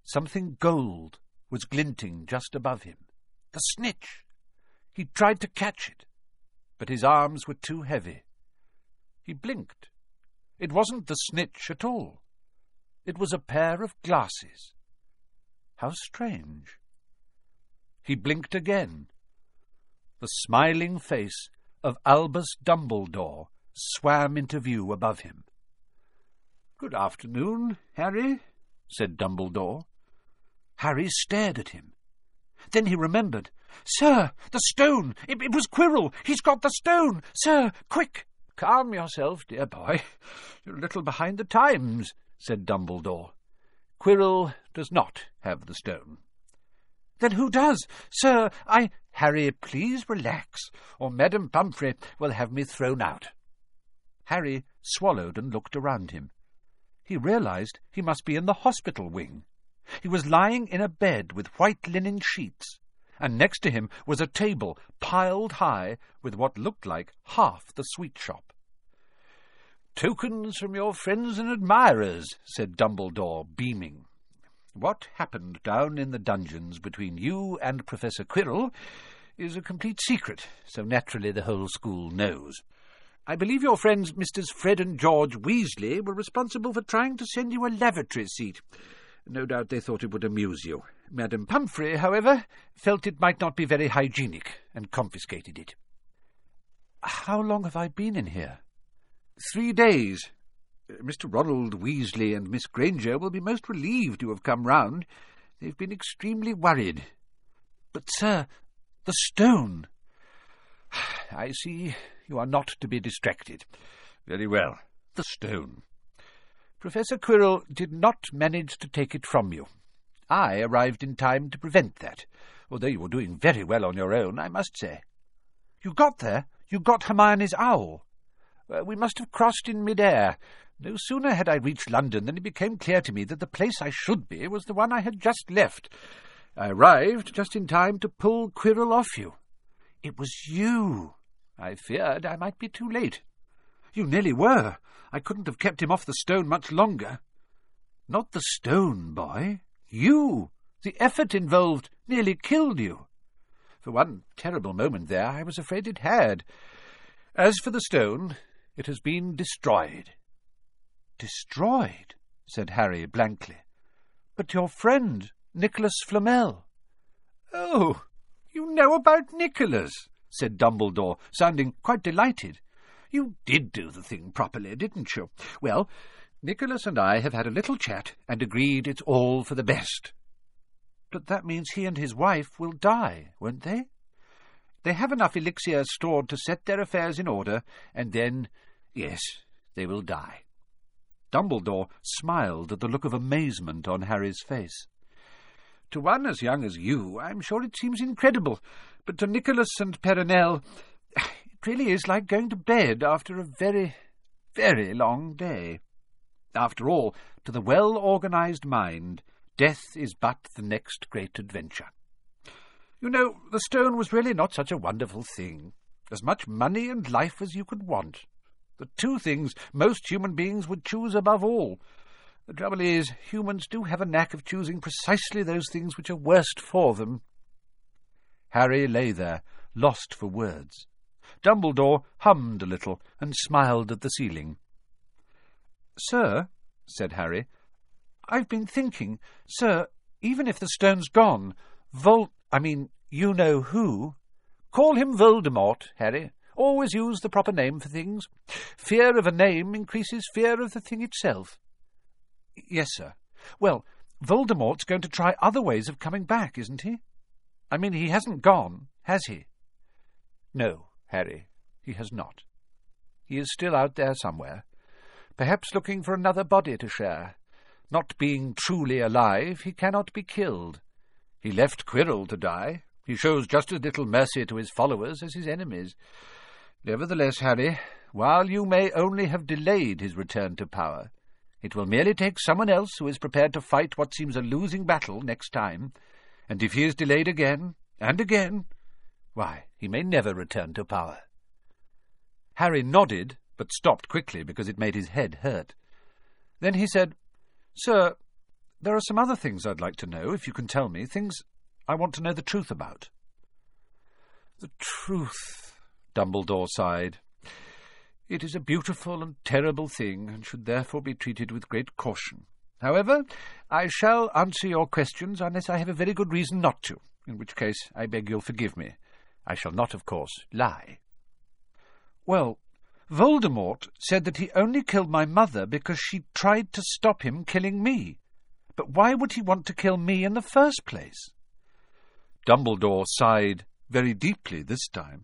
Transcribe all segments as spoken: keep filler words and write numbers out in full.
Something gold was glinting just above him. The snitch! He tried to catch it, but his arms were too heavy. He blinked. It wasn't the snitch at all. It was a pair of glasses. How strange. He blinked again. The smiling face of Albus Dumbledore swam into view above him. "Good afternoon, Harry," said Dumbledore. Harry stared at him. Then he remembered. "Sir, the stone! It, it was Quirrell! He's got the stone! Sir, quick!" "Calm yourself, dear boy. You're a little behind the times," said Dumbledore. "Quirrell does not have the stone." "Then who does? Sir, I—" "Harry, please relax, or Madam Pomfrey will have me thrown out." Harry swallowed and looked around him. He realized he must be in the hospital wing. He was lying in a bed with white linen sheets, and next to him was a table piled high with what looked like half the sweet shop. "Tokens from your friends and admirers," said Dumbledore, beaming. "What happened down in the dungeons between you and Professor Quirrell is a complete secret, so naturally the whole school knows. I believe your friends Misters Fred and George Weasley were responsible for trying to send you a lavatory seat. No doubt they thought it would amuse you. Madam Pomfrey, however, felt it might not be very hygienic, and confiscated it." "How long have I been in here?" "Three days. Mister Ronald Weasley and Miss Granger will be most relieved you have come round. They've been extremely worried." "But, sir, the stone—" "I see you are not to be distracted. Very well, the stone. Professor Quirrell did not manage to take it from you. I arrived in time to prevent that, although you were doing very well on your own, I must say." "You got there? You got Hermione's owl?" Uh, "we must have crossed in mid-air. No sooner had I reached London than it became clear to me that the place I should be was the one I had just left. I arrived just in time to pull Quirrell off you." "It was you." "I feared I might be too late." "You nearly were. I couldn't have kept him off the stone much longer." "Not the stone, boy. You. The effort involved nearly killed you. For one terrible moment there I was afraid it had. As for the stone, it has been destroyed." "Destroyed?" said Harry blankly. "But your friend, Nicholas Flamel—" "Oh, you know about Nicholas," said Dumbledore, sounding quite delighted. "You did do the thing properly, didn't you? Well, Nicholas and I have had a little chat and agreed it's all for the best." "But that means he and his wife will die, won't they?" "They have enough elixir stored to set their affairs in order, and then, yes, they will die." Dumbledore smiled at the look of amazement on Harry's face. "To one as young as you, I'm sure it seems incredible, but to Nicholas and Perenelle, it really is like going to bed after a very, very long day. After all, to the well-organized mind, death is but the next great adventure. You know, the stone was really not such a wonderful thing. As much money and life as you could want. The two things most human beings would choose above all. The trouble is, humans do have a knack of choosing precisely those things which are worst for them." Harry lay there, lost for words. Dumbledore hummed a little and smiled at the ceiling. "Sir," said Harry, "I've been thinking, sir, even if the stone's gone, Vol— I mean, you-know-who—" "Call him Voldemort, Harry. Always use the proper name for things. Fear of a name increases fear of the thing itself." "Yes, sir. Well, Voldemort's going to try other ways of coming back, isn't he? I mean, he hasn't gone, has he?" "No, Harry, he has not. He is still out there somewhere, perhaps looking for another body to share. Not being truly alive, he cannot be killed. He left Quirrell to die. He shows just as little mercy to his followers as his enemies. Nevertheless, Harry, while you may only have delayed his return to power, it will merely take someone else who is prepared to fight what seems a losing battle next time, and if he is delayed again and again, why, he may never return to power." Harry nodded, but stopped quickly because it made his head hurt. Then he said, "Sir, There are some other things I'd like to know, if you can tell me, things I want to know the truth about. The truth, Dumbledore sighed. It is a beautiful and terrible thing, and should therefore be treated with great caution. However, I shall answer your questions unless I have a very good reason not to, in which case I beg you'll forgive me. I shall not, of course, lie. Well, Voldemort said that he only killed my mother because she tried to stop him killing me. But why would he want to kill me in the first place? Dumbledore sighed very deeply this time.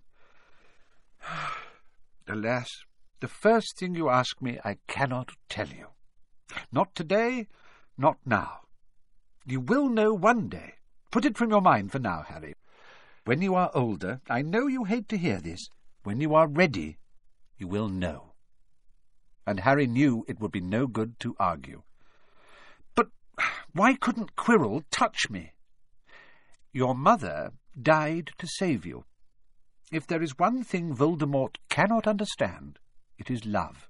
Alas, the first thing you ask me I cannot tell you. Not today, not now. You will know one day. Put it from your mind for now, Harry. When you are older, I know you hate to hear this, when you are ready, you will know. And Harry knew it would be no good to argue. But why couldn't Quirrell touch me? Your mother died to save you. If there is one thing Voldemort cannot understand, it is love.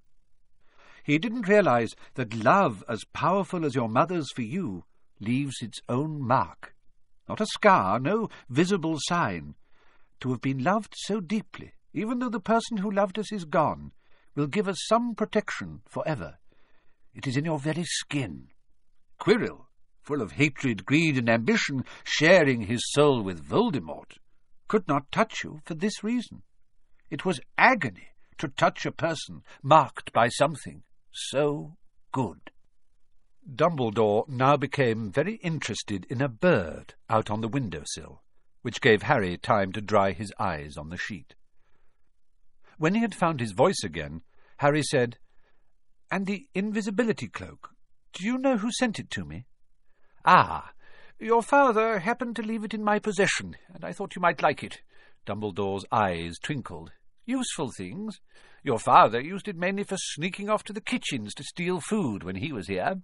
He didn't realize that love, as powerful as your mother's for you, leaves its own mark. Not a scar, no visible sign. To have been loved so deeply, even though the person who loved us is gone, will give us some protection forever. It is in your very skin. Quirrell, full of hatred, greed, and ambition, sharing his soul with Voldemort, could not touch you for this reason. It was agony to touch a person marked by something so good. Dumbledore now became very interested in a bird out on the window-sill, which gave Harry time to dry his eyes on the sheet. When he had found his voice again, Harry said, "And the invisibility cloak, do you know who sent it to me?" "Ah, your father happened to leave it in my possession, and I thought you might like it." Dumbledore's eyes twinkled. "Useful things. Your father used it mainly for sneaking off to the kitchens to steal food when he was here.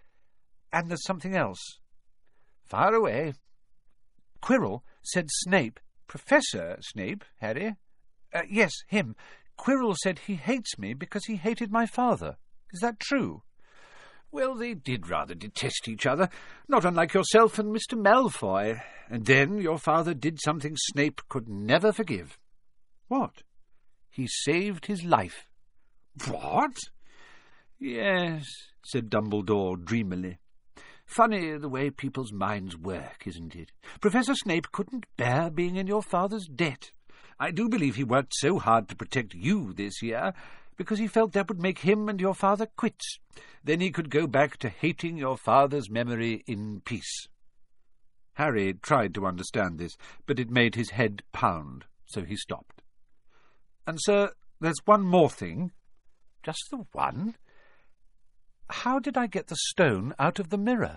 And there's something else." "Fire away." "Quirrell said Snape—" "Professor Snape, Harry?" Uh, yes, him. Quirrell said he hates me because he hated my father. Is that true?" "Well, they did rather detest each other, not unlike yourself and Mister Malfoy. And then your father did something Snape could never forgive." "What?" "He saved his life." "What?" "Yes," said Dumbledore dreamily. "Funny the way people's minds work, isn't it? Professor Snape couldn't bear being in your father's debt. I do believe he worked so hard to protect you this year because he felt that would make him and your father quits. Then he could go back to hating your father's memory in peace." Harry tried to understand this, but it made his head pound, so he stopped. "And, sir, there's one more thing." "Just the one?" "How did I get the stone out of the mirror?"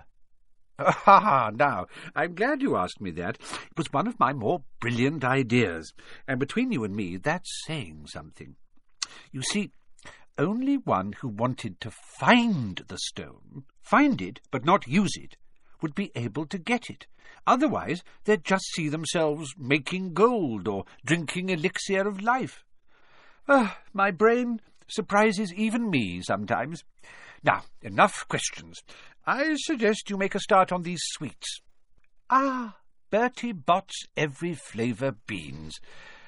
"Ah, now, I'm glad you asked me that. It was one of my more brilliant ideas, and between you and me, that's saying something. You see, only one who wanted to find the stone, find it but not use it, would be able to get it. Otherwise, they'd just see themselves making gold or drinking elixir of life. Ah, my brain surprises even me sometimes. Now, enough questions. I suggest you make a start on these sweets." "Ah, Bertie Bott's every flavour beans.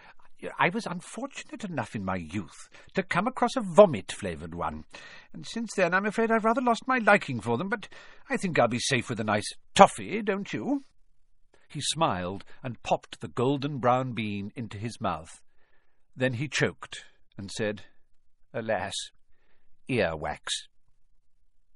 I was unfortunate enough in my youth to come across a vomit-flavoured one, and since then I'm afraid I've rather lost my liking for them, but I think I'll be safe with a nice toffee, don't you?" He smiled and popped the golden-brown bean into his mouth. Then he choked and said, "Alas, earwax."